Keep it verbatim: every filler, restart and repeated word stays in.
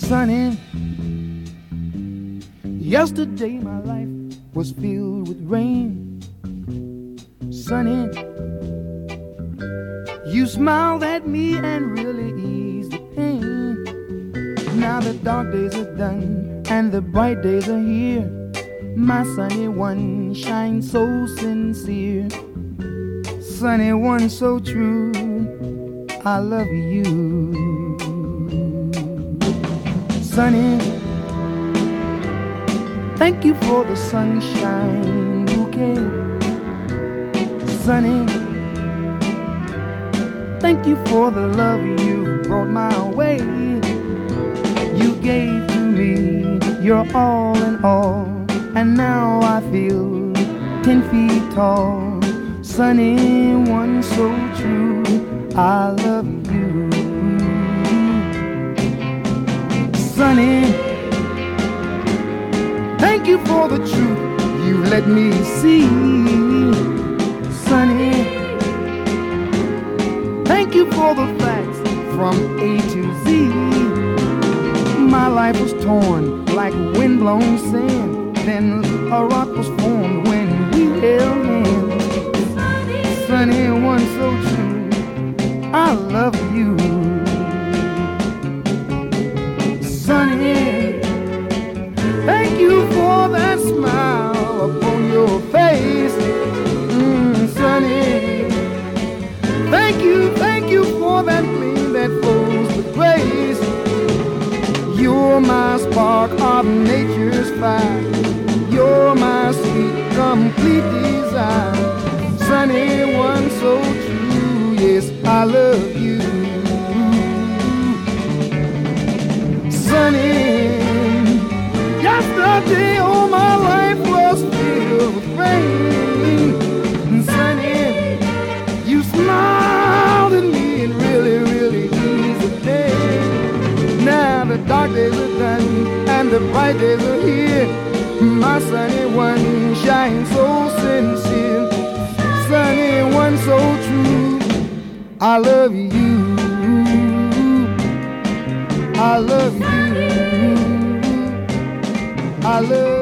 Sunny, yesterday my life was filled with rain. Sunny, you smiled at me and really eased the pain. Now the dark days are done and the bright days are here. My sunny one shines so sincere. Sunny one so true, I love you. Sunny, thank you for the sunshine bouquet. Sunny, thank you for the love you brought my way. You gave to me your all in all, and now I feel ten feet tall. Sunny one so true, I love you. Sunny, thank you for the truth you let me see. Sunny, thank you for the facts from A to Z. My life was torn like windblown sand, then a rock was formed when we held hands. Sunny one so true, I love you. Sunny, thank you for that smile upon your face. Mm, Sunny, thank you, thank you for that gleam that flows with grace. You're my spark of nature's fire. You're my sweet, complete desire. Sunny one so true, yes, I love you. Sunny, yesterday all my life was filled with rain. Sunny, you smiled at me and really, really eased the day. Now the dark days are done and the bright days are here. My sunny one shines so sincere. Sunny one so true, I love you. I love you. I love you.